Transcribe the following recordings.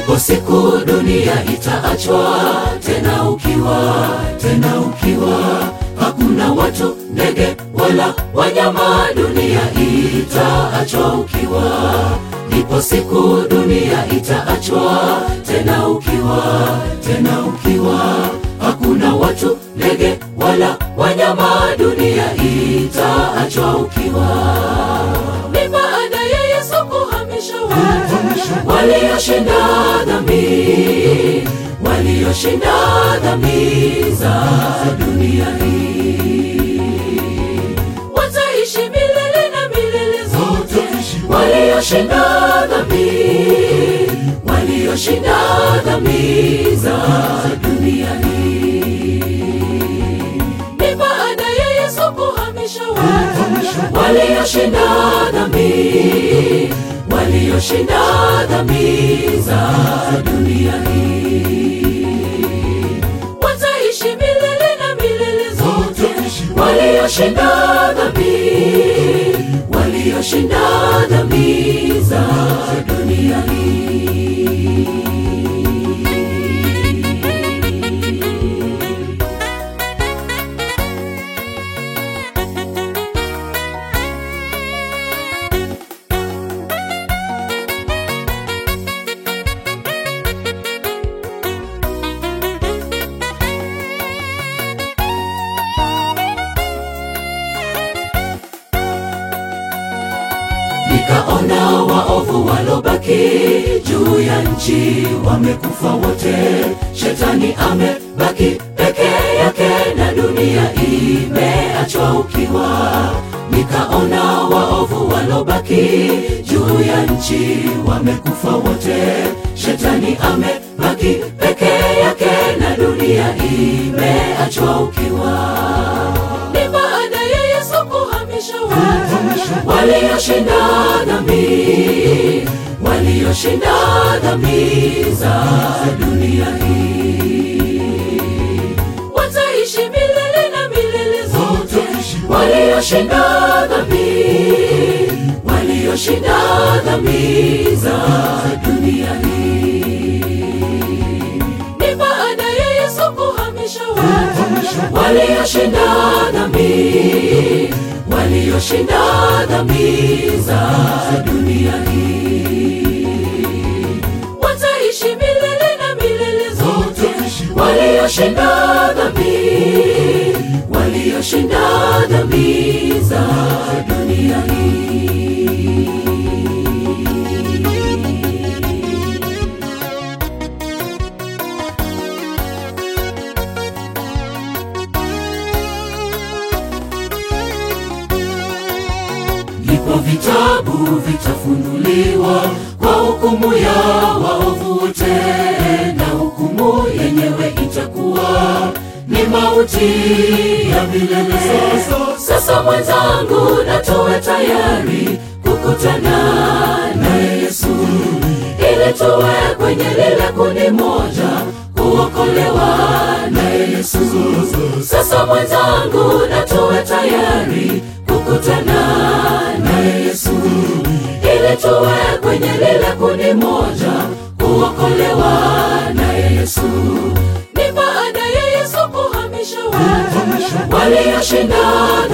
Ipo siku dunia itaachwa tena ukiwa, hakuna watu, ndege wala wanyama, dunia itaachwa ukiwa. Ipo siku dunia itaachwa tena ukiwa, hakuna watu, ndege wala wanyama, dunia itaachwa ukiwa. Ni baada ya Yesu kuhamisha walioshinda dhambi za dunia hii, wataishi milele na milele zote. Walioshinda dhambi za dunia hii. Ni baada ya Yesu kuhamisha walioshinda dhambi za dunia hii, wataishi milele na milele zote. Walioshinda dhambi za dunia hii. Nikaona waovu walobaki juu ya nchi wamekufa wote. Shetani amebaki peke yake na dunia imeachwa ukiwa. Nikaona waovu walobaki juu ya nchi wamekufa wote. Shetani amebaki peke yake na dunia imeachwa ukiwa. Ni baada ya Yesu kuhamisha walioshinda dhambi za dunia hii, wataishi milele na milele zote. Walioshinda dhambi za dunia hii. Ni baada ya Yesu kuhamisha walioshinda dhambi za dunia hii, wataishi milele na milele zote. Walioshinda dhambi za dunia hii. Ndipo vitabu vitafunuliwa kwa hukumu ya waovu wote, na hukumu yenyewe itakuwa ni mauti ya milele. Sasa mwenzangu, na tuwe tayari kukutana na Yesu, ili tuwe kwenye lile kundi moja, kuokolewa na Yesu. Sasa mwenzangu, na tuwe tayari kukutana na Yesu, ili tuwe kwenye lile kundi moja, kuokolewa na Yesu. Ni baada ya Yesu kuhamisha walioshinda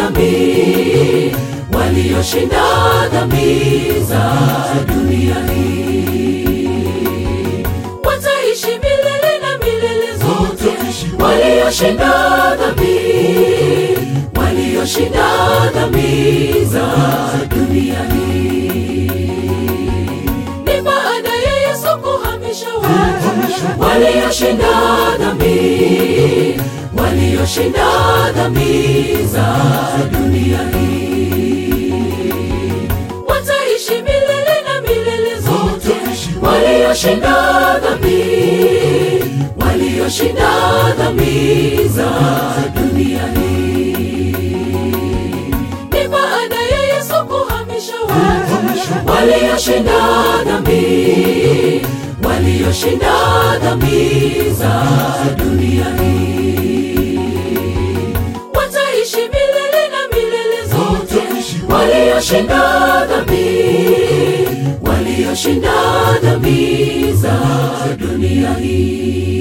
dhambi za dunia hii, wataishi milele na milele zote. Walioshinda dhambi za dunia hii. Ni baada ya Yesu kuhamisha walioshinda dhambi za dunia hii, wataishi milele na milele zote. Walioshinda dhambi za dunia hii. Ni baada ya Yesu kuhamisha walioshinda dhambi za dunia hii, wataishi milele na milele zote. Walioshinda dhambi iliyoshinda dhambi za dunia hii.